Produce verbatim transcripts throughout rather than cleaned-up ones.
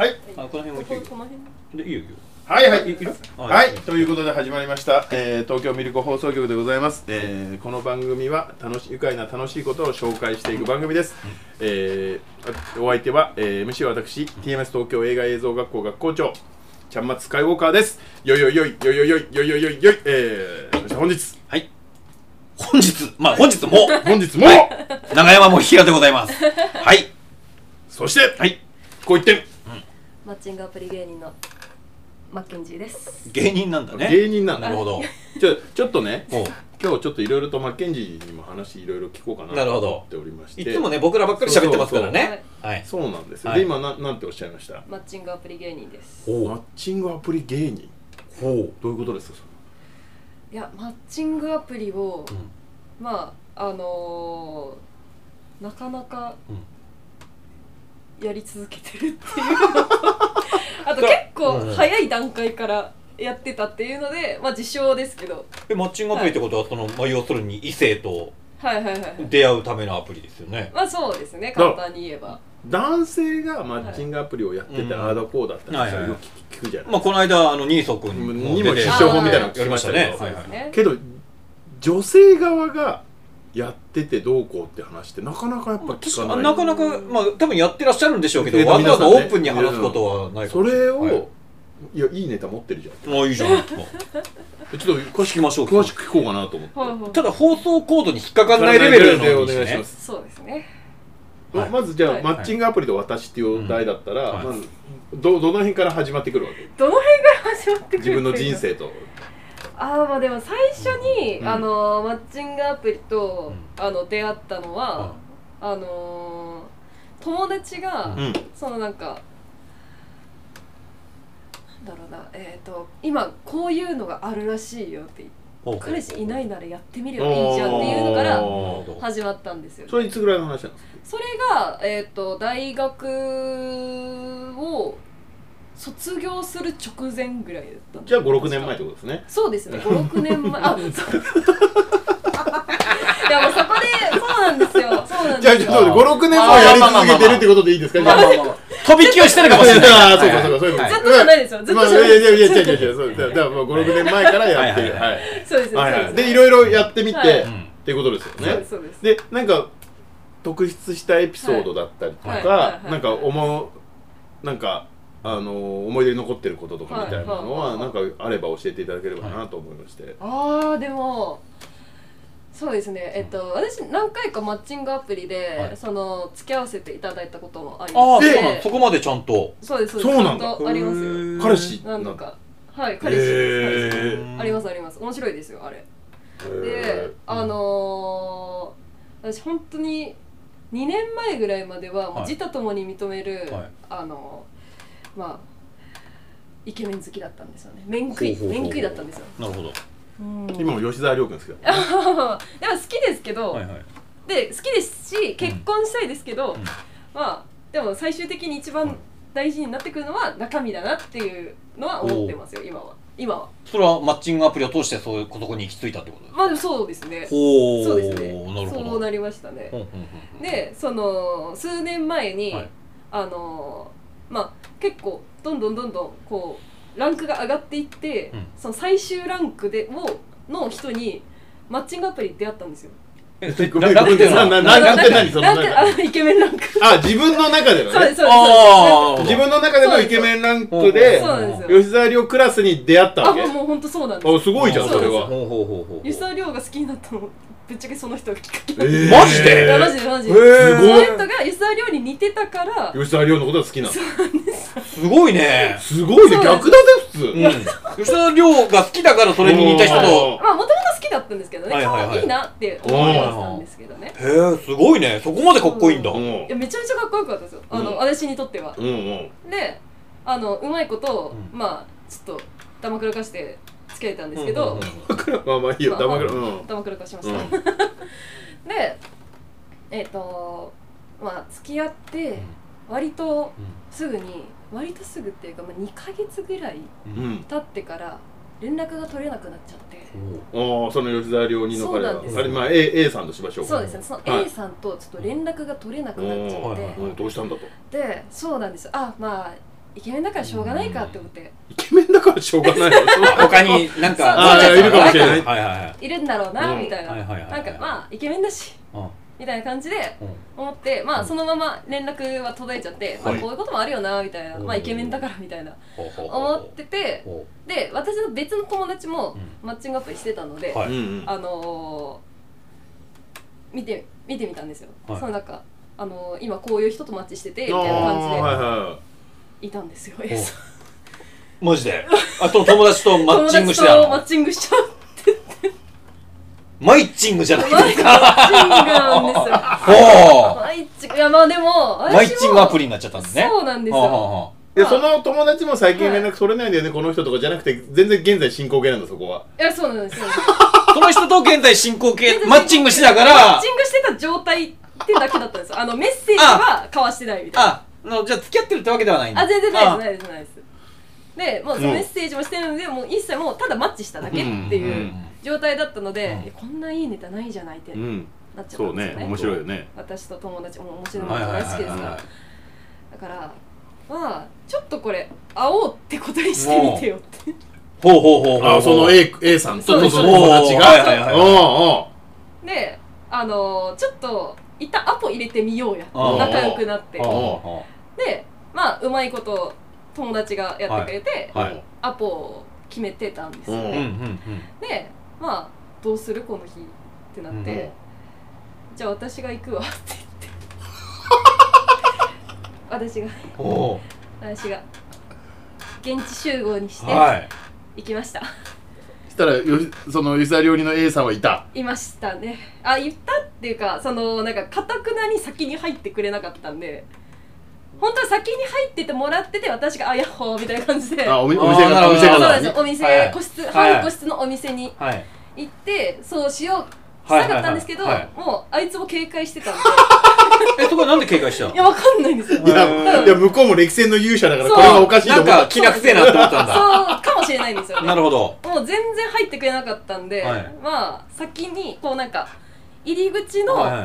はい。 あ、この辺もいいよ。 この辺で、いいよいいよ。 はいはい。 いる？ はい。ということで始まりました、えー、東京ミルク放送局でございます。えー、この番組は楽し愉快な楽しいことを紹介していく番組です。うん、えー、お相手は、えー、エムシー は私 ティーエムエス 東京映画映像学校学校長ちゃんまつスカイウォーカーです。よいよいよいよいよいよいよいよいよいよい、えー、そして本日はい本日まあ本日も本日も、 はい、長山もひらでございます。はい。 そしてはいこう一点、うん、 マッチングアプリ芸人のマッケンジーです。 芸人なんだね。 芸人なんだ。 なるほど。 ちょちょっとね、今日ちょっといろいろとマッケンジーにも話いろいろ聞こうかなと思っておりまして。 いつもね僕らばっかり喋ってますからね。 はい。そうなんですよ。で今ななんておっしゃいました？ マッチングアプリ芸人です。 マッチングアプリ芸人。ほう。どういうことですかそれ？ いやマッチングアプリを、うん、まああのー、なかなかやり続けてるっていうあと結構早い段階からやってたっていうので、まあ自称ですけど。 えマッチングアプリってことは、はい、その、まあ、要するに異性とはいはいはい出会うためのアプリですよね。 まあそうですね、簡単に言えば。 男性がマッチングアプリをやってて、はい、ああだこうだったりよく聞くじゃないですか。 まあこの間あのニーソ君にも必勝法みたいなの聞きましたね。けど女性側がやっててどうこうって話ってなかなかやっぱ聞かない。 なかなかまあ多分やってらっしゃるんでしょうけど、わざわざオープンに話すことはないかもしれない。 それをいやいいネタ持ってるじゃん。 ああいいじゃん。ちょっと詳しく詳しく聞こうかなと思って。 ただ放送コードに引っかからないレベルでお願いします。 そうですね。 まずじゃあマッチングアプリと私っていう題だったら、まずどどの辺から始まってくるわけ？ どの辺から始まってくる？ 自分の人生と。 ああまあでも最初に、うん、あのマッチングアプリと、うん、あの出会ったのは、うん、あの友達が、うん、そのなんかなんだろうなえっ、ー、と今こういうのがあるらしいよって言って、彼氏いないならやってみればいいじゃんっていうのから始まったんですよ、ね。 それいつぐらいの話なんですか？ それがえっ、ー、と大学を卒業する直前ぐらいだったんで。 じゃあごろくねんまえってことですね。 そうですね、ごろくねんまえ。あ、そういやもうそこでそうなんですよ。そうなんですよ。 じゃあちょっとごろくねんもやり続けてるってことでいいですか？ まあまあまあ飛び級してるかもしれない。 ああそうかそうかそういうこと。 ずっとじゃないですよ。ずっとじゃない。 いやいやいや違う違う違うそうだからごろくねんまえからやってる。はい。 そうですね。 でいろいろやってみてっていうことですよね。 そうです。 でなんか特筆したエピソードだったりとかなんか思うなんかあの思い出に残ってることとかみたいなのはなんかあれば教えていただければなと思いまして。 ああでもそうですね、えっと私何回かマッチングアプリでその付き合わせていただいたこともありまして。 ああそこまでちゃんと。 そうですそうなんだ。 ありますよ。 彼氏なんとかはい彼氏ですありますあります。面白いですよあれ。であの私本当ににねんまえぐらいまでは自他ともに認めるあのまあイケメン好きだったんですよね。面食い面食いだったんですよ。 なるほど。 今も吉沢亮君ですけど。 でも好きですけど、はいはい、で好きですし結婚したいですけど、うん、まあでも最終的に一番大事になってくるのは中身だなっていうのは思ってますよ今は。今は。 それはマッチングアプリを通してそういうことに行き着いたってことですか？ まあそうですね。 ほそうですね。 なるほど。 そうなりましたね。でその数年前に、はい、あのまあ結構どんどんどんどんこうランクが上がっていって、うん、その最終ランクでをの人にマッチングアプリで出会ったんですよ。 ランクって何？そのイケメンランク。 あ自分の中でのね。 そうですそうです。 自分の中でのイケメンランクで吉沢亮クラスに出会ったわけ。 あもう本当そうなんです。 あすごいじゃんそれは。 吉沢亮が好きになったのぶっちゃけその人がきっかけ。 マジで？ マジでマジで。その人が吉沢亮に似てたから吉沢亮のことが好きなの。 そうなんです。 すごいね。 すごいね逆だぜ普通。 吉沢亮が好きだからそれに似た人と。 まあもともと好きだったんですけどね。いいなって思いましたんですけどね。 へえすごいね。そこまでかっこいいんだ。 いやめちゃめちゃかっこよかったですよ。あの私にとっては。であのうまいことまあちょっとだまくらかして付き合えたんですけど。 まあまあいいよだまくら。 だまくらかしました。でえっとまあ付き合って割とすぐに割とすぐっていうか、まあ、にかげつぐらい経ってから連絡が取れなくなっちゃって、 ああその吉沢亮にの彼はあれまあ A, A さんとしましょうか。 そうですねその A さんとちょっと連絡が取れなくなっちゃって、 どうしたんだと。 でそうなんです。あまあイケメンだからしょうがないかって思って、 イケメンだからしょうがないの他になんかああいるかもしれない、 はいはいはい、 いるんだろうな、 うん、 みたいな、 はいはいはいはい、 なんかまあイケメンだし、 うんみたいな感じで思って、まあそのまま連絡は届いちゃって、まあこういうこともあるよなみたいな、まあイケメンだからみたいな思ってて、で私の別の友達もマッチングアプリしてたので、あの見て見てみたんですよ。そのなんかあの今こういう人とマッチしててみたいな感じでいたんですよ。 マジで？あと友達とマッチングしてたの？ マッチングしちゃう。 マイッチングじゃないですか。 マイッチングなんですよ。 ほう。 マイッチング、いやまあでもマイッチングアプリになっちゃったんですね。 そうなんですよ。 いやその友達も最近連絡取れないんだよね、この人とかじゃなくて全然現在進行形なんだそこは。 いやそうなんですよ。 その人と現在進行形マッチングしてたから。 マッチングしてた状態ってだけだったんですよ。あのメッセージは交わしてないみたいな。 あ、あじゃあ付き合ってるってわけではないんだ。 あ全然ないですないですないです。でもうそのメッセージもしてるので、もう一切もうただマッチしただけっていう状態だったので、うん、こんないいネタないじゃないってなっちゃったんですよね。 そうね、面白いよね。 私と友達も面白いのが大好きですから。だからまあちょっとこれ会おうってことにしてみてよって。 ほうほうほうほう。 あ、その A, A さんとその友達が。 で、あのちょっと一旦アポ入れてみようや。仲良くなって。で、まあうまいこと友達がやってくれて、はいはい、アポを決めてたんですよね。で、まあどうするこの日ってなって、うん、じゃあ私が行くわって言って私が私が現地集合にして行きました。 そしたらよその吉田料理の A さんはいたいましたね。あ、言ったっていうか、そのなんか堅くなに先に入ってくれなかったんで、本当は先に入っててもらってて、私があやっほーみたいな感じで、 あ、お店がお店がそうです、お店、はい、個室、はい、半個室のお店に行って、はい、そうしようしたかったんですけど、はいはいはいはい、もうあいつも警戒してたんでえ、そこはなんで警戒したの？ いや、わかんないんですよ。 いや、いや向こうも歴戦の勇者だからこれがおかしいと思った。 なんか気なくせえなって思ったんだ。 そうかもしれないんですよね。 なるほど。 もう全然入ってくれなかったんで、はい、まあ先にこうなんか入り口の、はいはい、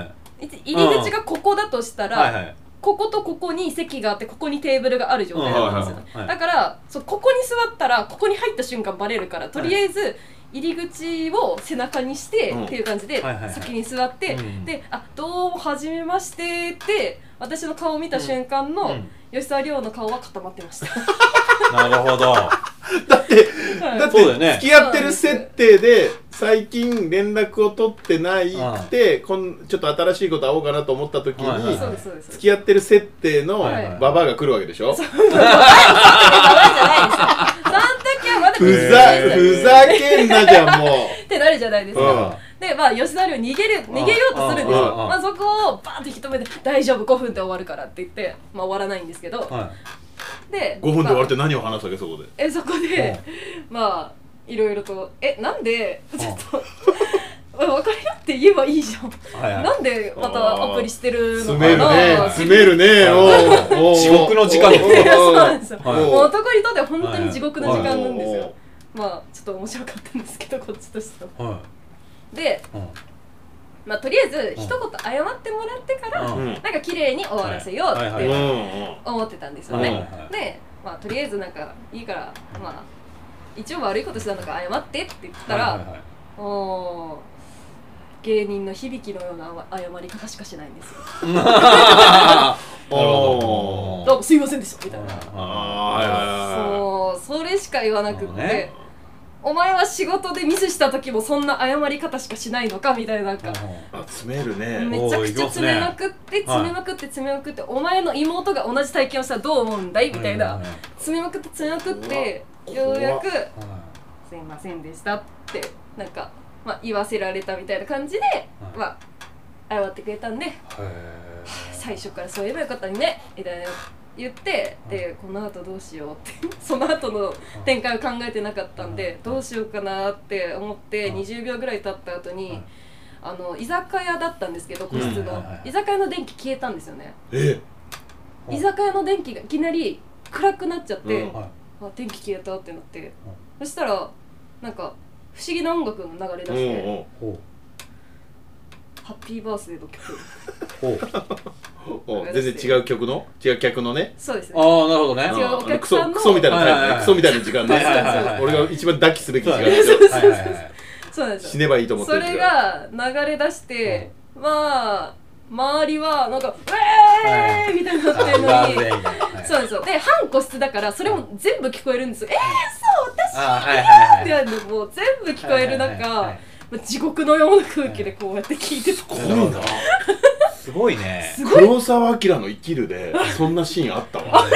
入り口がここだとしたら、はいはい、こことここに席があって、ここにテーブルがある状態なんですよ、はいはい、だからそうここに座ったらここに入った瞬間バレるから、とりあえず入り口を背中にしてっていう感じで先に座って、で、あ、どうもはじめましてって私の顔を見た瞬間の吉沢亮の顔は固まってましたなるほどだって、はい、だって付き合ってる設定で最近連絡を取ってないってこんちょっと新しいこと会おうかなと思った時に付き合ってる設定のババアが来るわけでしょ。 そうそうそうババアじゃないですよ。その時はまだふざふざけんなじゃんもうってなるじゃないですか。で、まあ吉田亮逃げる逃げようとするんですよ。まあそこをバーンって引き止めて大丈夫ごふんで終わるからって言って、まあ終わらないんですけど。でごふんで終わるって何を話すわけそこで？ えそこでまあいろいろとえなんでちょっと分かり合って言えばいいじゃん、はいはい、なんでまたアプリしてるのかな。 詰めるね詰めるねお地獄の時間ですね。そうなんですよ、はい、もう男にとっては本当に地獄の時間なんですよ、はい、まあちょっと面白かったんですけどこっちとしては、はい、で、うんまあ、とりあえず一言謝ってもらってから、うん、なんか綺麗に終わらせようって思ってたんですよね。で、まあ、とりあえずなんかいいから、まあ、一応悪いことしたのか謝ってって言ったら、はいはいはい、お芸人の響きのような謝り方しかしないんですよ。なるほど。どうもすいませんでしたみたいな。あそう、それしか言わなくって。お前は仕事でミスした時もそんな謝り方しかしないのかみたいな、なんかあ詰めるね。 めちゃくちゃ詰めまくって詰めまくって詰めまくって、お前の妹が同じ体験をしたらどう思うんだいみたいな、詰めまくって詰めまくってようやくすいませんでしたってなんか、まあ、言わせられたみたいな感じで、まあ、謝ってくれたんで、最初からそう言えばよかったにねみたいな言って、でこの後どうしようってその後の展開を考えてなかったんでどうしようかなって思ってにじゅうびょうぐらい経った後にあの居酒屋だったんですけど個室の居酒屋の電気消えたんですよね。 え居酒屋の電気がいきなり暗くなっちゃって、あ電気消えたってなって、そしたらなんか不思議な音楽が流れ出してハッピーバースデーの曲お全然違う曲の違う客のね。 そうですね。 ああ、なるほどね。 違うお客さんのクソクソみたいなタイプね、 はいはいはいクソみたいな時間ね、 はいはいはいはい俺が一番抱きすべき時間そうだねですよ。 はいはいはいそうなんですよ。 死ねばいいと思ってそる時れ間。 が流れ出して、まあ周りはなんか「ウェーイ!」みたいになってるのに、 あーはいそうなんですよ。で半個室だからそれも全部聞こえるんですよ。えー、そう私あーはいはいってやるのもう全部聞こえるはいはいはい中はい、 地獄のような空気でこうやって聞いてた。 すごいな。 すごいね。 すごい。 黒澤明の生きるでそんなシーンあったわ。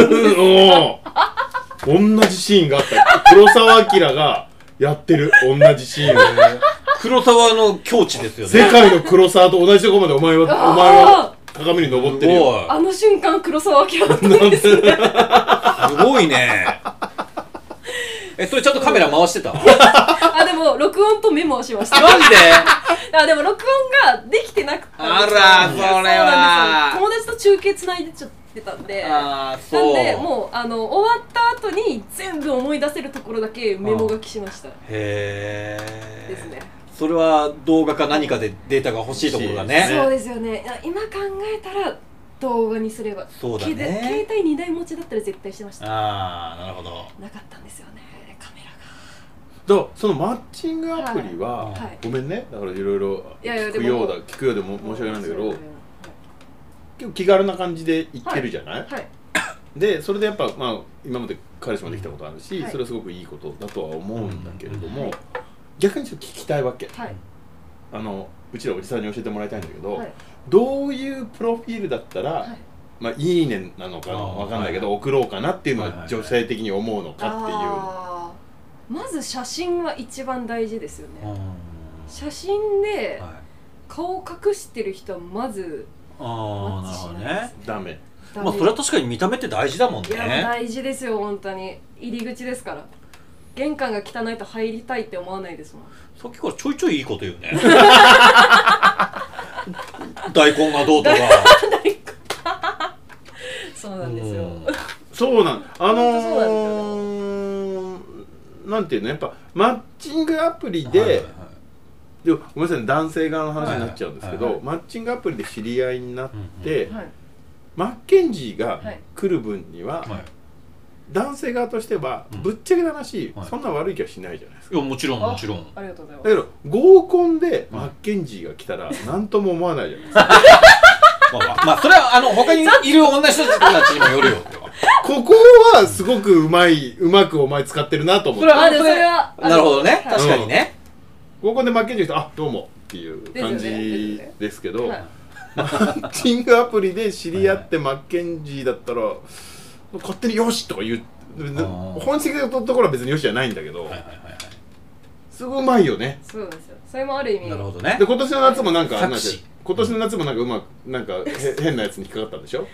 おお同じシーンがあった。黒澤明がやってる同じシーンを黒沢の境地ですよね。 世界の黒沢と同じところまでお前はお前は鏡に登ってるよ。 あの瞬間黒澤明だったんですね。 すごいね。え、それちゃんとカメラ回してた？ あ、でも録音とメモをしました。 マジで？ あ、でも録音ができてなくて、 あら、それは。 そうなんですよ。友達と中継つないでちゃってたんで、 あー、 なそう。 んでもうあの終わった後に全部思い出せるところだけメモ書きしました。 へー。 ですね。 それは動画か何かでデータが欲しいところだね。 そうですよね。今考えたら動画にすれば。 そうだね。 携帯にだい持ちだったら絶対してました。 あー、なるほど。 なかったんですよね、カメラが。 だからそのマッチングアプリは、 はいはい、 ごめんね、だからいろいろ聞くようだ聞くようでも申し訳ないんだけど、結構気軽な感じで行ってるじゃない、はいはい、でそれでやっぱ、まあ、今まで彼氏もできたことあるし、はい、それはすごくいいことだとは思うんだけれども、はい、逆にちょっと聞きたいわけ、はい、あのうちらおじさんに教えてもらいたいんだけど、はい、どういうプロフィールだったら、はい、まあいいねなのかわかんないけど、はい、送ろうかなっていうのは女性的に思うのかっていう、 あまず写真は一番大事ですよね。写真で顔を隠してる人はまずああ、なるほどね。 ダメ。 まあそれは確かに見た目って大事だもんね。 いや大事ですよ、本当に。入り口ですから。玄関が汚いと入りたいって思わないですもん。 さっきからちょいちょいいいこと言うね。大根がどうとか。 そうなんですよ。 そうなん。あのー、なんていうの、やっぱマッチングアプリで、はいはいはい、でごめんなさい、男性側の話になっちゃうんですけど、はいはいはい、マッチングアプリで知り合いになって、うんうん、マッケンジーが来る分には、はい、男性側としてはぶっちゃけた話、うん、そんな悪い気はしないじゃないですか。 いやもちろんもちろん。 ありがとうございます。 だけど合コンでマッケンジーが来たら何とも思わないじゃないですか。 まあ、まあ、まあそれはあの他にいる女の人たちにもよるよ。 ここはすごくうまいうまくお前使ってるなと思って。 それはそれはなるほどね、確かにね。 合コンでマッケンジーが来たらあどうもっていう感じですけど、マッチングアプリで知り合ってマッケンジーだったら勝手によしとか言う、本質的なところは別によしじゃないんだけど、すごいうまいよね。 そうですよ。それもある意味。 なるほどね。 で今年の夏もなんかなんか今年の夏もなんかうまくなんか変なやつに引っかかったんでしょ。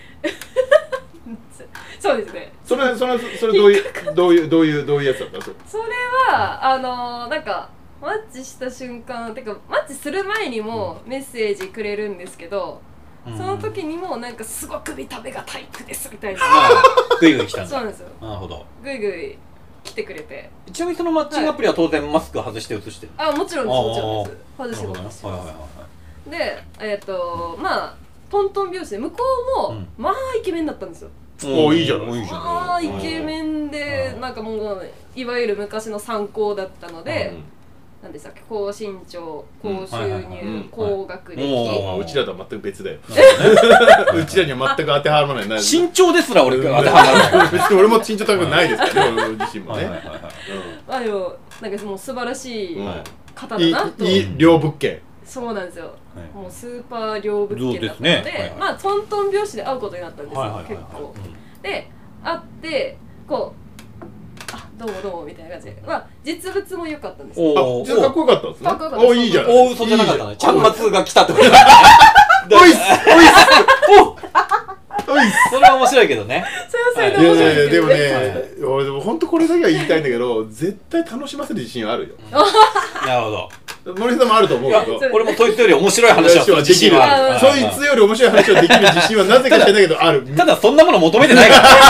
そうですね。 それそれそれどういうどういうどういうどういうやつだった？ それはあのなんかマッチした瞬間てかマッチする前にもメッセージくれるんですけど、うん、その時にもなんかすごく見た目がタイプですみたいな。 グイグイ来たんだ。 そうなんですよ。 なるほど。 グイグイ来てくれて。 ちなみにそのマッチングアプリは当然マスク外して写してる。 あもちろんですもちろんです。外してます。でえっとまあトントン拍子で向こうもまあイケメンだったんですよ。 おいいじゃない。 まあイケメンでなんかもういわゆる昔の参考だったので、何でしたっけ、高身長、高収入、高学歴。 うちらとは全く別だよ。うちらには全く当てはまらない。 身長ですら俺当てはまらない。 別に俺も身長高くないですからね、俺自身もね。 まあでもなんかもう素晴らしい方だなと。 いい両物件。 そうなんですよ。もうスーパー両物件だったので、まあトントン拍子で会うことになったんですよ、結構。で、会ってこうあどうもどうもみたいな感じで、まあ実物も良かったんですよ。 あ、実はかっこよかったんですね。 かっこよかった。 おいいじゃん。 大嘘じゃなかったね。ちゃんまつが来たってこと。おいっすおいっす。おいっす。 それは面白いけどね。 それはそれで面白いけどね。 でもね、俺でも本当これだけは言いたいんだけど、絶対楽しませる自信はあるよ。 なるほど。 森さんもあると思うけど、 俺もそいつより面白い話をする自信はある。 そいつより面白い話をできる自信はなぜか知らないけどある。 ただそんなもの求めてない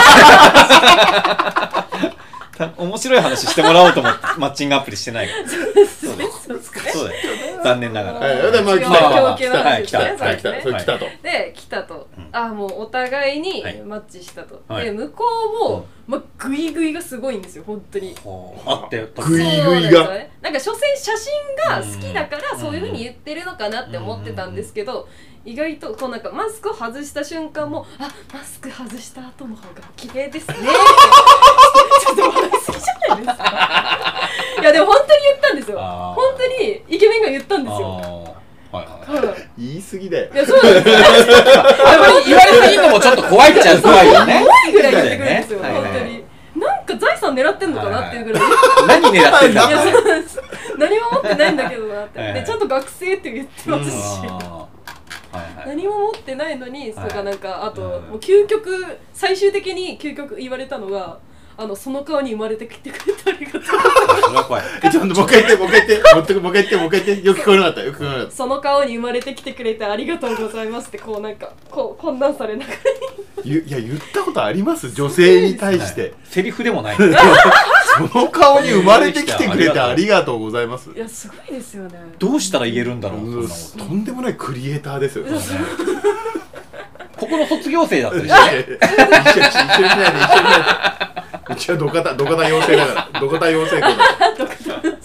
から面白い話してもらおうと思ってマッチングアプリしてないから。そうだよ。残念ながら。 でまあ来た来た来た来た来たと。 で来たと。 あもうお互いにはいマッチしたと、 はいで向こうも、まあ、グイグイがすごいんですよ本当に。 あってグイグイがそうなんですよね、なんか所詮写真が好きだからそういう風に言ってるのかなって思ってたんですけど、意外とこうなんかマスクを外した瞬間もあマスク外した後の方が綺麗ですねってちょっと笑いすぎじゃないですかいやでも本当に言ったんですよ。本当にイケメンが言ったんですよ。 はいはいはい言い過ぎだよ。 いやそうなんですよあんまり言われすぎるのもちょっと怖いっちゃ怖いよね。 怖いぐらい言ってくるんですよ、 はいはい本当に。なんか財産狙ってんのかなっていうぐらい、 何狙ってんだいやそうなんです何も持ってないんだけどなって、 はいはいでちゃんと学生って言ってますし、 うんはいはい何も持ってないのに、それがなんかあと、 うんもう究極最終的に究極言われたのがあのその顔に生まれてきてくれてありがとうそれは怖い。 えちょっともう一回言ってもう一回言ってもう一回もう一回言ってもう一回言ってよく聞こえなかったよく聞こえなかった。 その顔に生まれてきてくれてありがとうございますってこうなんかこう懇談されながらゆいや言ったことあります女性に対してセリフでもない。 その顔に生まれてきてくれてありがとうございます。 いやすごいですよね。 どうしたら言えるんだろう。 うんそんなこととんでもないクリエイターですよ。 うんここの卒業生だったり一緒して。 に一緒にしないで一緒にしないで。うちは土方土方養成だから土方養成校だから。 どこで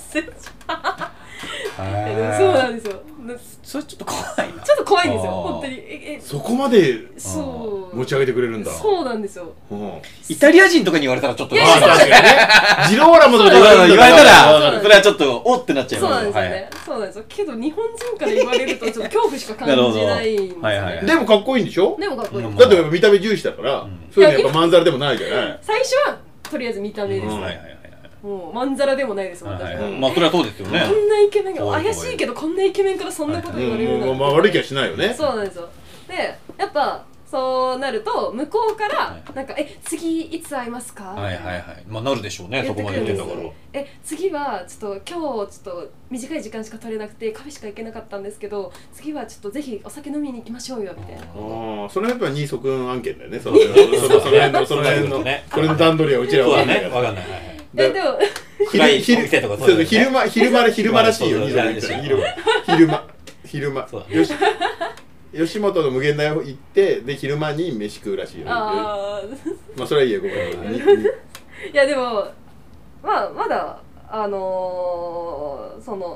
へーそうなんですよ。 それちょっと怖いな。 ちょっと怖いんですよあー本当に。ええそこまでそう持ち上げてくれるんだ。 そうなんですよ。 うんイタリア人とかに言われたらちょっと。 いやまあ確かにね。ジローラモとかで言われ言われたたらら、それはちょっと、おってなっちゃいますそうなんですよね、そうなんですよ。けど日本人から言われるとちょっと恐怖しか感じないんですよね。 はいはいはいでもかっこいいんでしょ。 でもかっこいい、 うんだってやっぱ見た目重視だから、 んそういうのやっぱまんざらでもないじゃない。 最初はとりあえず見た目です、 うんはいはいはいもうまんざらでもないです私は、 はいはい。 うんまあそれはそうですよね。 こんなイケメンが怖い怖い怪しいけどこんなイケメンからそんなこと言われるなんて、 もうまあ悪い気はしないよね。 そうなんですよ。でやっぱそうなると向こうからはいなんか「え次いつ会いますか?」 はいはいはい。まあなるでしょうね、そこまで言ってんだから。 え次はちょっと今日ちょっと短い時間しか取れなくてカフェしか行けなかったんですけど次はちょっとぜひお酒飲みに行きましょうよみたいな。 ああ、その辺は二足案件だよね。そのそのその辺のその辺のねそれの段取りはうちらそうだね、 は分かんないから。 わかんない。はいはいえでも暗い昼お店とかそそううだよね昼間昼間昼間らしいよ。 そう二そうそう足昼間昼間昼間そうだねよし吉本の無限大行ってで昼間に飯食うらしいよ。 あまあそれはいいやごめん。ににーいやでもまあまだあのー、その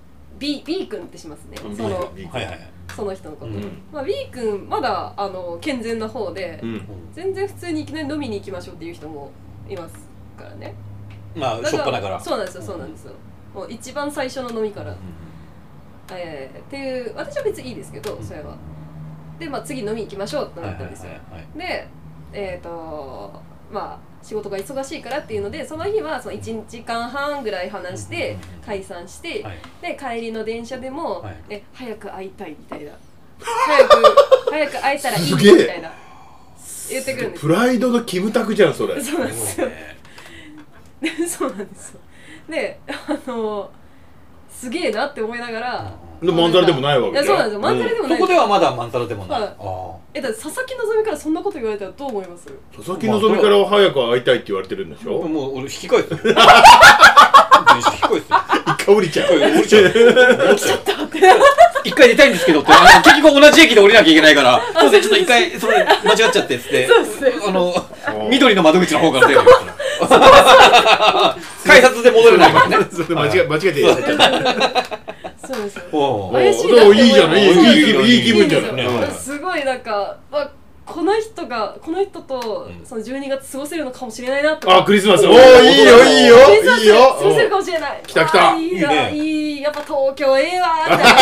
B, B 君ってしますね、 うんその B はいはいはい。 その人のこと、 うんまあ、B 君まだあの健全な方で、 うん全然普通にいきなり飲みに行きましょうっていう人もいますからね。 まあ、 だしょっぱなから。 そうなんですよそうなんですよ。もう一番最初の飲みから、えー、っていう私は別にいいですけどそれは。でまあ次飲みに行きましょうってなったんですよ。 はいはいはいはいでえっ、ー、とまあ仕事が忙しいからっていうのでその日はそのいちじかんはんぐらい話して解散して、 はいで帰りの電車でも、 はいえ早く会いたいみたいな早く早く会えたらいいすげえみたいな言ってくるんですプライドのキムタクじゃんそれ。 そうなんですよ。 ねでそうなんですよ。であのすげえなって思いながらでまんざらでもないわけじゃん。 いやそうなんですよまんざらでもないそこではまだまんざらでもない。 はいああ。 えだって佐々木希からそんなこと言われたらどう思います？ 佐々木希からは早く会いたいって言われてるんでしょ。 もう俺引き返すよ。引き返すよ。 一回降りちゃう。 降りちゃう。降りちゃったって。一回出たいんですけどって、あの結局同じ駅で降りなきゃいけないから、そうですね、ちょっと一回、それ間違っちゃってっつって、あの、緑の窓口の方から出るよ。改札で戻れないからね。 それ間違え間違えて入っちゃった。 そうですよ。 おう怪しいなってお思いいいじゃないいいそういい気分いい気分じゃない。 いいんですようんすごいなんかわこの人がこの人とうんそのじゅうにがつ過ごせるのかもしれないなって思ってあクリスマス。おおおーいいよいいよクリスマスいいよ。 過ごせるかもしれない。 来た来たあーいいないいねいいやっぱ東京ええわーって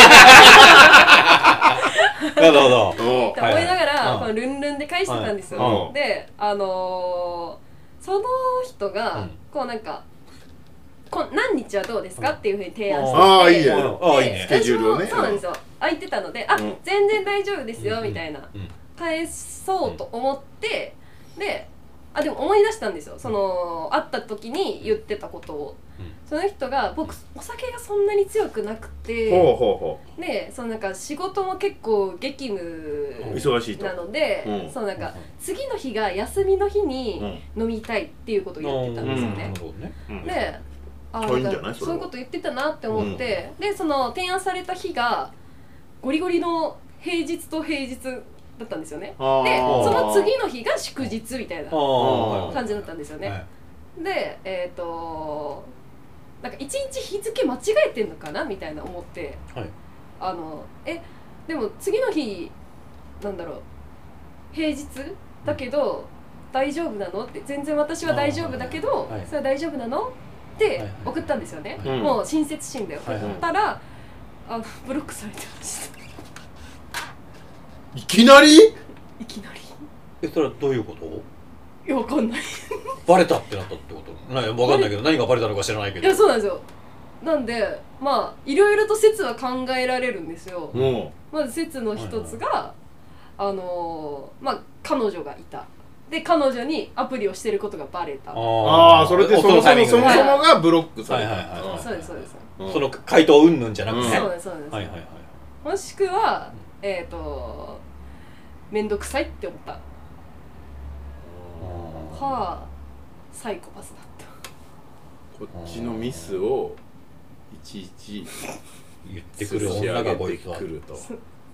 なるほど。 おって思いながら、 うんこのルンルンで返してたんですよ、 はいうんであのー、その人が、 うんこうなんかこ何日はどうですかっていうふうに提案してああいいね。 でああいいねスケジュールをね私もそうなんですよ空いてたのであ、 うん全然大丈夫ですよ、 うんみたいなうん返そうと思ってであでも思い出したんですよその会った時に言ってたことを、 うんその人が僕お酒がそんなに強くなくてほうほうほでそのなんか仕事も結構激務う。忙しいと。 なので、 うんそのなんか次の日が休みの日に飲みたいっていうことを言ってたんですよなねる。ほどね。 うんでああいいんじゃないなんかそれはそういうこと言ってたなって思って、でその提案された日がゴリゴリの平日と平日だっだったんですよね。であーその次の日が祝日みたいなあ感じだったんですよね。 はいでえっ、となんか一日日付間違えてんのかなみたいな思って、 はいあのえでも次の日なんだろう平日だけど大丈夫なのって全然私は大丈夫だけど、 はいそれは大丈夫なのって送ったんですよね、 はいもう親切心で送はいはいったら、あのブロックされてましたいきなりいきなり。 えそれはどういうこと？ いやわかんないバレたってなったってこと？なわかんないけど何がバレたのか知らないけど。 いやそうなんですよ。なんでまあいろいろと説は考えられるんですよ。 もまず説の一つが、あのー、まあ彼女がいた。で彼女にアプリをしてることがバレた。 うああそれでそもそもそもそもがブロックされはいはいはいはいた。 そうですそうです。 うんその回答云々じゃなくてね。 そうですそうです。 はいはいはい。 もしくはえっ、ー、とめんどくさいって思ったかサイコパスだった。 こっちのミスをいちいち言ってくる女がこいつは。 くると。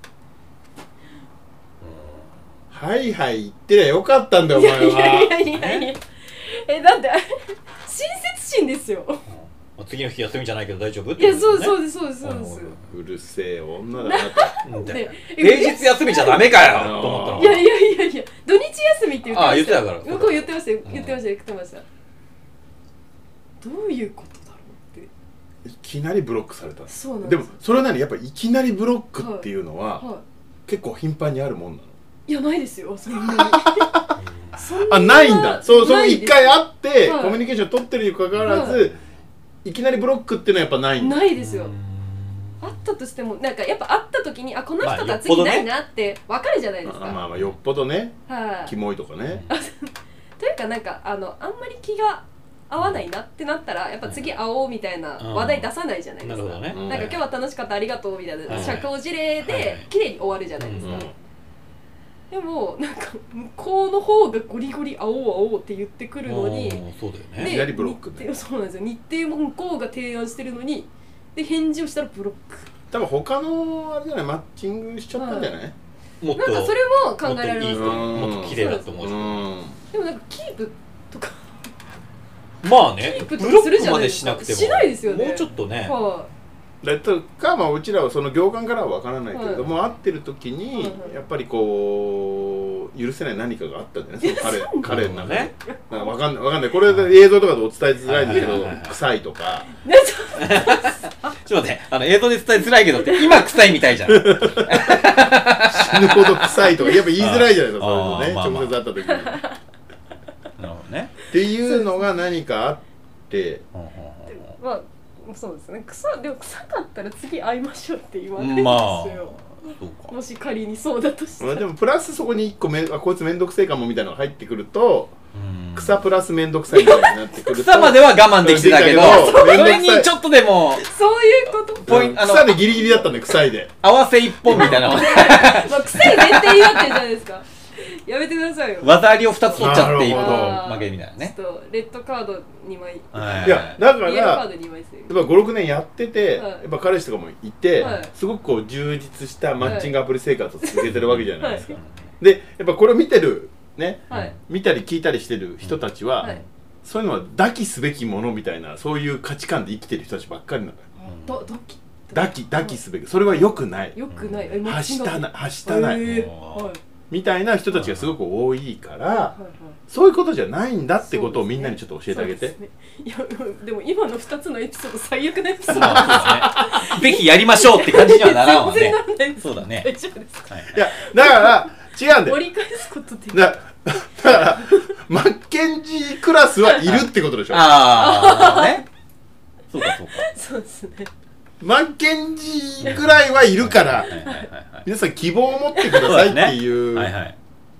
はいはい言ってりゃよかったんだよお前は。 いやいやいやいやえだって親切心ですよ。 次の日休みじゃないけど大丈夫？ いやそうそうですそうですそうです。 うるせえ女だなと。 で平日休みじゃダメかよと思ったの。 いやいやいやいや土日休みって言ってましたよ。 あ言ってたから向こう言ってましたよ言ってました言ってました。どういうことだろうっていきなりブロックされた。 そうなんです。 でもそれなりやっぱいきなりブロックっていうのはは結構頻繁にあるもんなの。 いいやないですよそんなにそんあないんだ。そうそう一回会ってはいコミュニケーション取ってるにもかかわらずいきなりブロックっていうのはやっぱないんだ。 ないですよ。あったとしてもなんかやっぱ会った時にあこの人とは次ないなって分かるじゃないですか。 あまあまあよっぽどねはいキモいとかね。 というかなんかあのあんまり気が合わないなってなったらやっぱ次会おうみたいな話題出さないじゃないですか。 なるほどね。 なんか今日は楽しかったありがとうみたいなはい社交辞令で綺麗に終わるじゃないですか。 うんでもなんか向こうの方がゴリゴリ会おう会おうって言ってくるのに、 そうだよね。 でいきなりブロックね日程そうなんですよ。日程も向こうが提案してるのにで返事をしたらブロック。 多分他のあれじゃないマッチングしちゃったんじゃない？ もっとなんかそれも考えられますね。 もっといいもっと綺麗だと思うし。 うんでもなんかキープとかまあねキープブロとかするじゃックまないでかですしなくてもしないですよね。 もうちょっとね。 はだとかまあうちらはその業界からは分からないけれども、会ってる時にはいはいやっぱりこう許せない何かがあったんじゃないその彼彼の中で、 ねなんか分かんない分かんないこれで映像とかでお伝えづらいんだけどはいはいはいはい臭いとかい。ねちょっちょっと待ってあの映像で伝えづらいけどって今臭いみたいじゃん。 死ぬほど臭いとかやっぱ言いづらいじゃないですかそういうのねあーまあまあ直接会った時に。 なるほどね。 っていうのが何かあってとまあそうですね。臭でも臭かったら次会いましょうって言わないですよ。 まあそうか。 もし仮にそうだとしたら。 まあでもプラスそこに一個めあこいつめんどくせえかもみたいなのが入ってくるとうん草プラスめんどくさいみたいになってくると草までは我慢できてたけど、それにちょっとでもそういうこと。 ポイントあの草でギリギリだったんだよ臭いで合わせ一本みたいなまあ臭い前提になってるじゃないですか。やめてくださいよ。 技ありを二つ取っちゃって一なるほど本負けみたいなね。 ちょっとレッドカードにまい。 はいいやだかイエローカーらドにまいですよ。 やっぱごろくねんやってて、 はいやっぱ彼氏とかもいて、 はいすごくこう充実したマッチングアプリ生活を続けてるわけじゃないですか、 はでやっぱこれを見てるねはい見たり聞いたりしてる人たちは、 はい。 そういうのは抱きすべきものみたいなそういう価値観で生きてる人たちばっかりなのよどドキ。 抱き抱きすべきそれは良くないよくない。えはしたなはしたない、 へーはいみたいな人たちがすごく多いから、 はいはい。 そういうことじゃないんだってことをみんなにちょっと教えてあげて、 そうですね。いやでも今のふたつのエピソード最悪なエピソード。 まあそうですね。ぜひやりましょうって感じにはならんわ全然ね。 なんないです。 そうだね大丈夫ですか。 はいいやだから違うんだよ折り返すことできだだからマッケンジークラスはいるってことでしょああね。そうかそうか。 そうですね。 マッケンジーぐらいはいるからはいはいはいはい。 皆さん希望を持ってくださいっていうはいはい。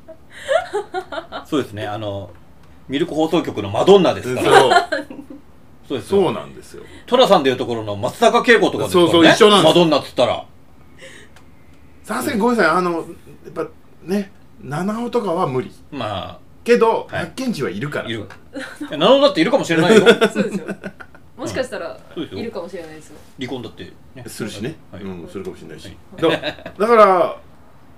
そうですね。あのミルク放送局のマドンナですから。 そうそうですよ。 そうなんですよトラさんでいうところの松坂慶子とかですからね。 そうそう一緒なんですマドンナっつったら。 さすがにごめんなさいあのやっぱね七尾とかは無理まけど、 はいマッケンジーはいるからあいる。いやなのだっているかもしれないよ。 そうですよ。もしかしたらそうですよいるかもしれないですよ。 離婚だってね。 するしね、 はいうんするかもしれないし、 はいだだから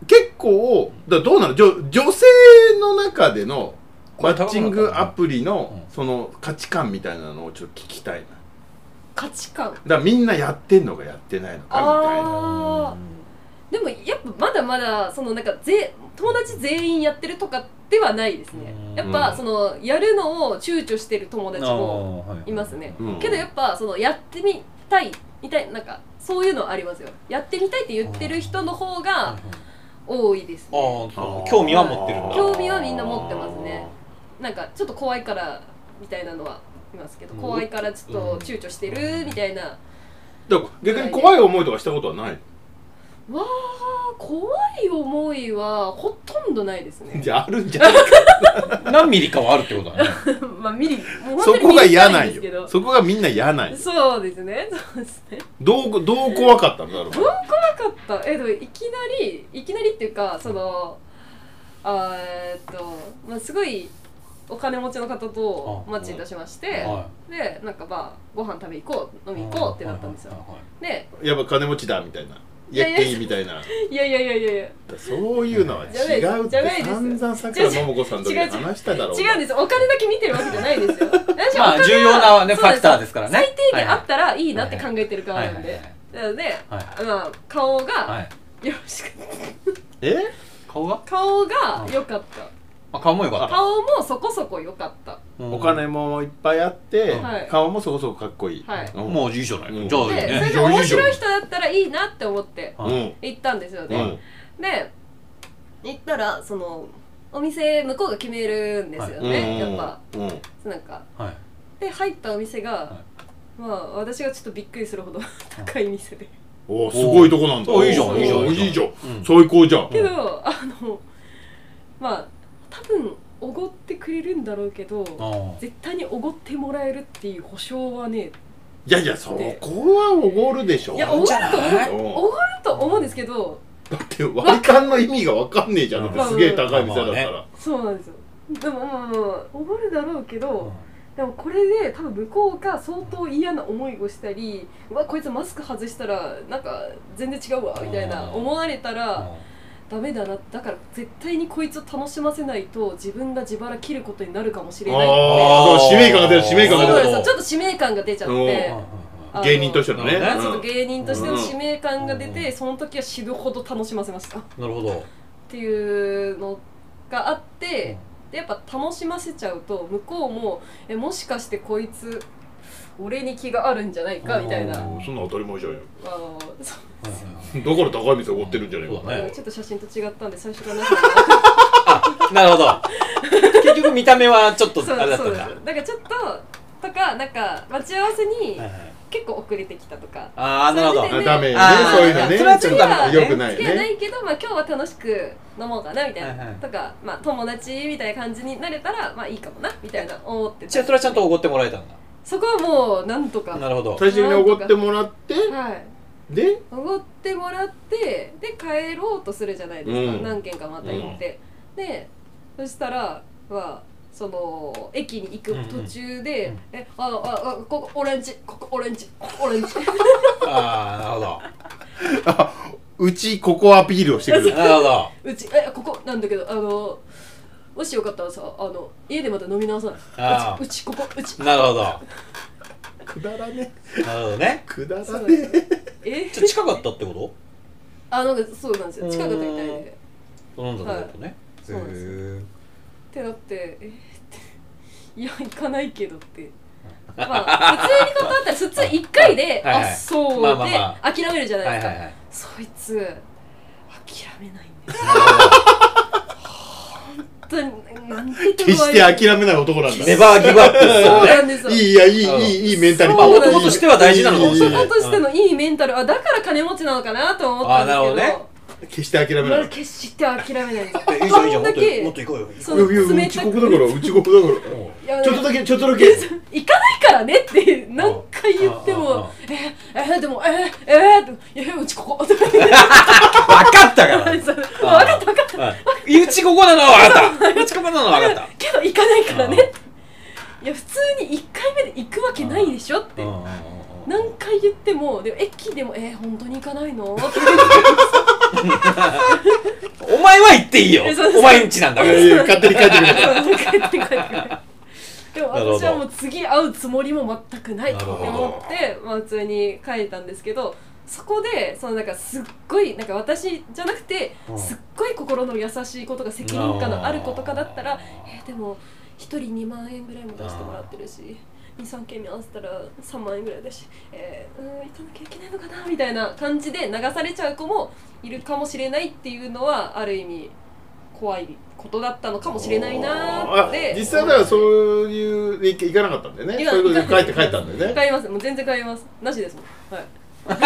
結構だどうなの、女、女性の中でのマッチングアプリのその価値観みたいなのをちょっと聞きたいな。 価値観だからみんなやってんのかやってないのかみたいな。 あでもやっぱまだまだそのなんかぜ友達全員やってるとかではないですね。やっぱそのやるのを躊躇してる友達もいますね、 うん、 けどやっぱそのやってみたいみたいなんかそういうのありますよ。やってみたいって言ってる人の方が多いですね。 あ興味は持ってるんだ。 興味はみんな持ってますね。なんかちょっと怖いからみたいなのはいますけど、怖いからちょっと躊躇してるみたいな。 だから逆に怖い思いとかしたことはない？ わあ怖い思いはほとんどないですね。 じゃああるんじゃないか何ミリかはあるってことだねまあミリもうそこが嫌なんよ。そこがみんな嫌なんよ。 そうですねそうですね。 どうどう怖かったんだろう。 どう怖かったえでもいきなりいきなりっていうかそのあーえっとまあすごいお金持ちの方とマッチいたしまして、はい、でなんかまあご飯食べ行こう飲み行こうってなったんですよ。でやっぱ金持ちだみたいな。やっていいみたいな。 いやいやいやいやいやそういうのは違うって散々さくらももこさんと話しただろう。 違うんです。お金だけ見てるわけじゃないですよ。 まあ重要なねファクターですからね。 最低限あったらいいなって考えてる側なんで。なのでまあ顔がよろしく。 え？ 顔が？ 顔が良かった。 あ顔も良かった。 顔もそこそこ良かった。 お金もいっぱいあって顔もそこそこかっこいい。 もういいじゃない。じゃあそれで面白い人だったらいいなって思って行ったんですよね。で行ったらそのお店向こうが決めるんですよね。やっぱなんかで入ったお店がまあ私がちょっとびっくりするほど高い店で。 おすごいとこなんだ。 いいじゃんいいじゃんいいじゃん最高じゃん。 けどあのまあ多分おごってくれるんだろうけど絶対におごってもらえるっていう保証はね。 いやいやそこはおごるでしょ。 いやおごるとおごると思うんですけどだって割り勘の意味が分かんねえじゃん。だってすげえ高い店だったら。 そうなんですよ。でもまあまあおごるだろうけどでもこれで多分向こうが相当嫌な思いをしたりうわこいつマスク外したらなんか全然違うわみたいな思われたらダメだな。だから絶対にこいつを楽しませないと自分が自腹切ることになるかもしれないって。 ああ使命感が出る使命感が出る。 そうですちょっと使命感が出ちゃって芸人としてのねちょっと芸人としての使命感が出てその時は死ぬほど楽しませました。 なるほどっていうのがあってでやっぱ楽しませちゃうと向こうもえもしかしてこいつ俺に気があるんじゃないかみたいな。 そんな当たり前じゃんよ。 あのそうですだから高い店おごってるんじゃないか。 ね、ちょっと写真と違ったんで最初からなるほど結局見た目はちょっとあれだったんだ。 だからちょっととかなんか待ち合わせに結構遅れてきたとか。 ああなるほど。 ダメねそういうのね。 それはちょっとダメよくないね。 好きはないけどまあ今日は楽しく飲もうかなみたいなとかまあ友達みたいな感じになれたらまあいいかもなみたいな思ってた。 じゃあそれはちゃんとおごってもらえたんだ。 そこはもうなんとか。 なるほど。 最初におごってもらってでおごってもらってで帰ろうとするじゃないですか。何軒かまた行ってでそしたらはその駅に行く途中で、うんうん、えあああここオレンジここオレンジここオレンジああなるほどあうちここアピールをしてくるなるほどうちえここなんだけどあのもしよかったらさあの家でまた飲み直さない。うちうちここうちなるほどくだらねなるほどねくだらねえじゃ近かったってこと？ あなんかそうなんですよ近かったみたいで飲んだってことね。 そうなんですよってなってえー、いや行かないけどってまあ普通に断ったら普通いっかいであ、はいはい、そうで、まあまあまあ、諦めるじゃないですか、はいはいはい、そいつ諦めないんですよ本当になんて決して諦めない男なんだ。 ネバーギブアップそうなんですよ。 いいやいいいいいいメンタリティ。 男としては大事なのかもしれない。 男としてのいいメンタルあだから金持ちなのかなと思ったんですけど。あなるほどね。 決して諦めない。 決して諦めないんです。 いいじゃんいいじゃん。もっともっと行こうよ。 いやいやうちここだからうちここだから。ちょっとだけちょっとだけ。 行かないからねって何回言ってもええでもえええいやうちここ。分かったから。 分かった分かった。 うちここなのは分かった。うちここなのは分かった。 けど行かないからね。いや普通にいっかいめで行くわけないでしょって。何回言ってもでも駅でもえー、本当に行かないのって言うんですよお前は言っていいよ。お前んちなんだから。 いやいや勝手に帰ってくる帰って帰ってでも私はもう次会うつもりも全くないって思って、まあ、普通に帰ったんですけど、そこでそのなんかすっごいなんか私じゃなくてすっごい心の優しいことが責任感のあることかだったら、えー、でもひとりにまんえんぐらいも出してもらってるしにさんけんめ合わせたらさんまんえんぐらいだし、えー、うん行かなきゃいけないのかなみたいな感じで流されちゃう子もいるかもしれないっていうのはある意味怖いことだったのかもしれないなーって。 実際だからそういう行かなかったんだよね。そういうことで帰って帰ったんだよね。 帰ります。もう全然帰ります。なしですもん。はい。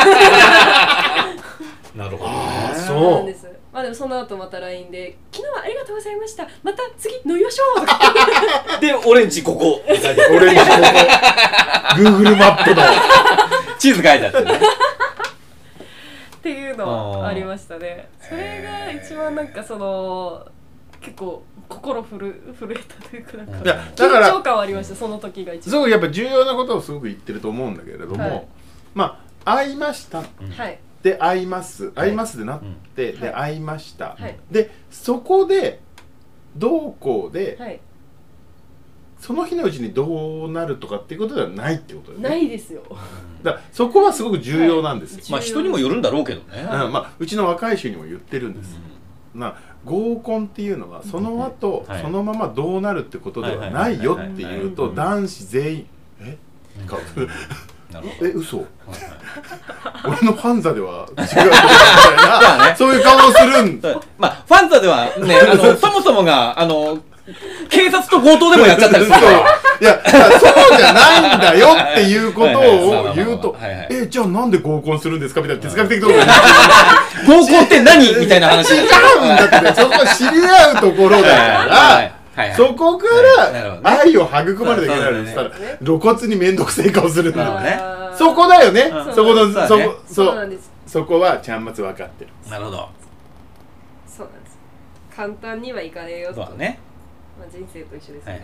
なるほど。 ああ、そう。 なんです。まあでもその後また ライン で昨日はありがとうございました。また次飲みましょう。でオレンジここ。 オレンジここ。Google マップの地図書いてあってね。 っていうのはありましたね。それが一番なんかその結構心震震えたというかなんか緊張感はありました。その時が一番すごくやっぱ重要なことをすごく言ってると思うんだけれども、はい、まあ会いました、はい、で会います会いますでなって、はい、で会いました、はい、でそこでどうこうで、はい、その日のうちにどうなるとかっていうことではないってことだよね。 ないですよ。 だからそこはすごく重要なんですよ。 はい、まあ人にもよるんだろうけどね。 うん、まあうちの若い衆にも言ってるんです。うん、まあ合コンっていうのはその後、うん、そのままどうなるってことではないよっていうと男子全員え顔え嘘俺のファンザでは違うみたいなそういう顔をするんまあファンザではねあのそもそもがあの警察と強盗でもやっちゃったりするいやそうじゃないんだよっていうことを言うとえじゃあなんで合コンするんですかみたいな哲学的なこと合コンって何みたいな話違うんだってねそこは知り合うところだからそこから愛を育まれていけないのにしたら露骨に面倒くせえ顔するんだよね。そこだよね。そこのそこそうそこはちゃんまつ分かってる。 なるほど。 そうなんです。簡単にはいかねえよと。 そうね。 まあ人生と一緒ですね。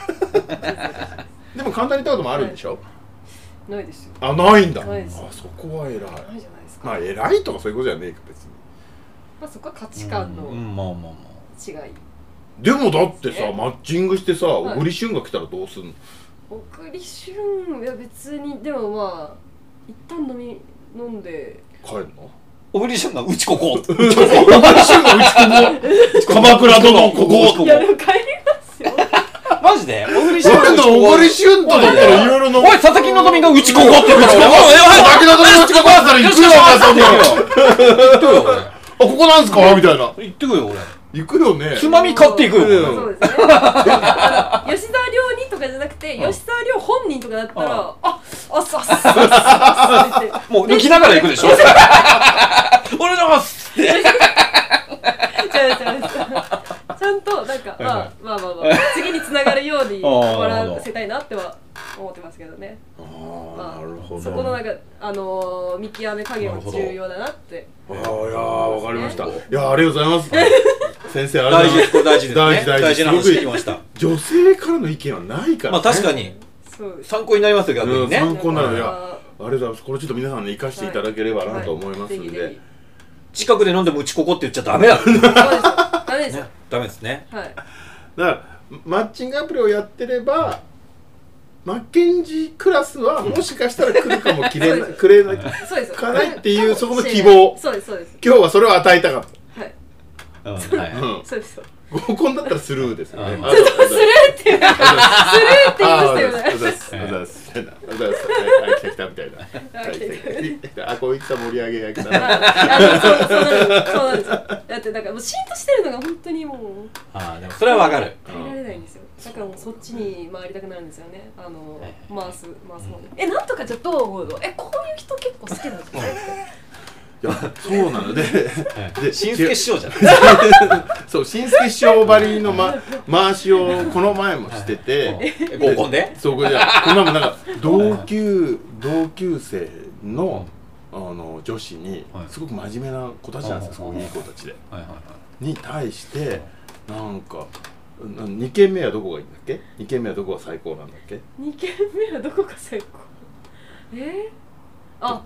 でも簡単に言ったこともあるんでしょ。 ないですよ。 あないんだ。あそこは偉い。ないじゃないですか。 まあ偉いとかそういうことじゃねえか別に。 まあそこは価値観の違い。 でもだってさマッチングしてさ小栗旬が来たらどうすんの？ 小栗旬いや別にでもまあ一旦飲み飲んで帰るの？ 小栗旬がうちここ。 小栗旬がうちここ。鎌倉殿ここ。 いやでも帰りますよ。 マジで？ 小栗旬小栗旬とだったらいろいろ飲む。 おい佐々木希がうちここって言うから。 佐々木希がうちここだったら行くよお前そんな。あここなんすかみたいな。 行ってくよ俺。 行くよね。 つまみ買っていくよ。 そうですね。吉沢亮にとかじゃなくて吉沢亮本人とかだったらああっさっさっもう抜きながら行くでしょ。俺のますって。 ちゃんとなんかまあまあまあまあ次につながるように終わらせたいなっては思ってますけどね。 ああなるほど。 そこのなんかあの見極め加減は重要だなって。 ああいやわかりました。いやありがとうございます。先生あ大事です大事です大事大事な話聞きました。 女性からの意見はないからね。 まあ確かに参考になりますよ逆にね。 参考になる。いやあれだこれちょっと皆さんに生かしていただければなと思いますんで。 近くで飲んでもうちここって言っちゃダメだ。 そうですダメですよ。 ダメですね。 はい。 だからマッチングアプリをやってればマッケンジークラスはもしかしたら来るかもきれないくれないかないっていうそこの希望。 そうですそうです。 今日はそれを与えたかった。 はい。 うん、 そうです。 合コンだったらスルーですよね。 スルーって言う。スルーって言いましたよね。 あざすあざすあざすはい来た来たみたいな。あこういった盛り上げ役だな。 そうそうなんですよ。だってなんかもうシーンとしてるのが本当にもう。 ああでもそれはわかる。 耐えられないんですよ。だからもうそっちに回りたくなるんですよね。あの回す回す方に。えなんとかじゃどう思うの？えこういう人結構好きなんですか？ いやそうなので、 で新助師匠じゃない。 そう新助師匠ばりのま回しをこの前もしてて、 合コンで？ そうこれじゃこの前もなんか同級同級生のあの女子にすごく真面目な子たちなんですよ。すごくいい子たちで。に対してなんかにけんめはどこがいいんだっけ？にけんめはどこが最高なんだっけ？ にけんめはどこが最高？えー？あ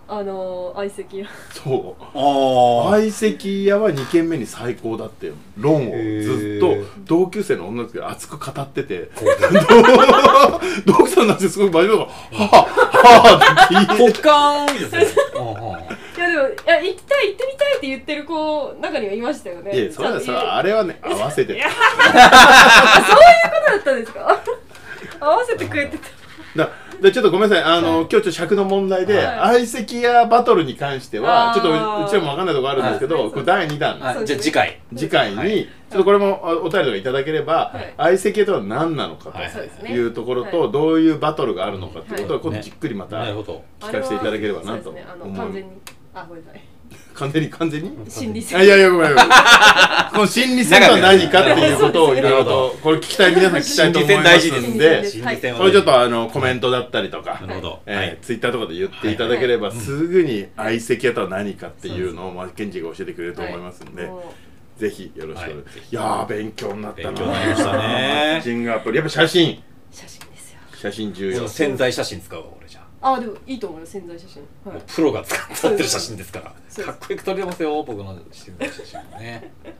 あの相席屋。 そうあ相席屋はに軒目に最高だって論をずっと同級生の女の子が熱く語っててドクさんなんてすごい真面目だからははって言ってポッカーンですねいやでもいや行きたい行ってみたいって言ってる子中にはいましたよね。 いやそれはさあれはね合わせてたそういうことだったんですか合わせてくれてた。 だでちょっとごめんなさいあの、はい、今日ちょっと尺の問題で、はい、相席屋バトルに関してはちょっとうちらも分かんないところあるんですけど、はい、これだいにだん、 はい、じゃあ次回次回に、はい、ちょっとこれもお便りとかいただければ、はい、相席屋とは何なのかというところと、はい、どういうバトルがあるのかということを今度じっくりまた聞かせていただければなと思う。 完全にあごめんなさい完全に完全に心理戦。 いやいやごめんごめんこの心理戦とは何かっていうことをいろいろとこれ聞きたい皆さん聞きたいと思いますんでこれちょっとあのコメントだったりとかツイッターとかで言っていただければすぐに相席屋とは何かっていうのをマッケンジーが教えてくれると思いますんでぜひよろしくお願いします。いやー勉強になったな。 勉強になりましたね。 マッチングアプリやっぱ写真写真ですよ。 写真重要。 潜在写真使うわ俺じゃああでもいいと思うよ潜在写真、 はい、プロが使ってる写真ですからかっこよく撮れますよ僕の潜在写真もね、はい、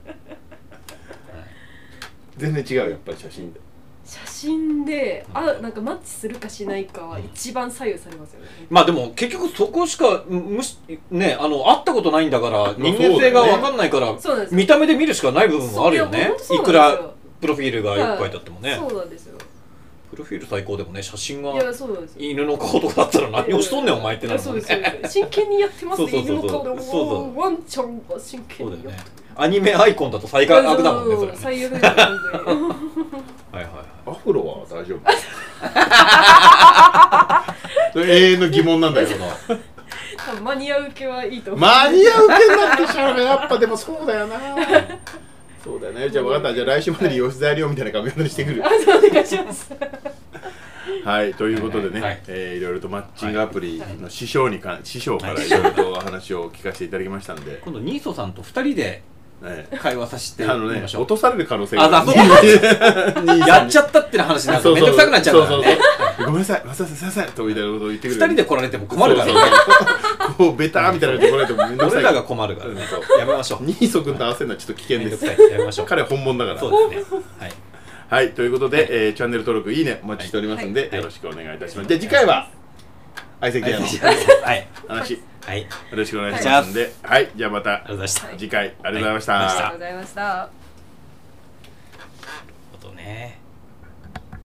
全然違うやっぱり写真で写真であなんかマッチするかしないかは一番左右されますよね。 まあでも結局そこしかむしねあの会ったことないんだから人間性が分かんないから、ね、見た目で見るしかない部分もあるよね。いくらプロフィールがよく書いてあってもね、 はい、そうなんですよ。 プロフィール最高でもね写真が犬の顔とかだったら何をしとんねんお前ってなるもんね。 真剣にやってますね犬の顔でもワンちゃんが真剣にやってる。 アニメアイコンだと最悪だもんねそれね。 最悪だよ本当に。 はいはいはい。アフロは大丈夫？永遠の疑問なんだけどな。 マニア受けはいいと思う。 マニア受けになってしまうねやっぱでもそうだよな。そうだよね。じゃあ分かった。じゃあ来週までに吉沢亮みたいな髪型にしてくる。 あ、そうお願いします。 はいということでね、はいはいえー、いろいろとマッチングアプリの師匠にか、はい、師匠からいろいろとお話を聞かせていただきましたんで、 今度ニーソさんとふたりで会話させてみましょう。 落とされる可能性がある。 やっちゃったって話になるとめんどくさくなっちゃうからね。 ごめんなさい、わざわざすいませんとみたいなことを言ってくれる。 ふたりで来られても困るからね。 こうベターみたいなところでもめんどくさい。 俺らが困るからね。やめましょう。 ニーソ君と合わせるのはちょっと危険です。 やめましょう。 彼は本物だから。 そうですね。はい。 はい、ということで、えー、チャンネル登録いいねお待ちしておりますので、はい、よろしくお願いいたします。じゃあ次回は相席屋の話、はい、よろしくお願いしますので、はい、はい、じゃあまた次回ありがとうございました。 ありがとうございました。 あとね。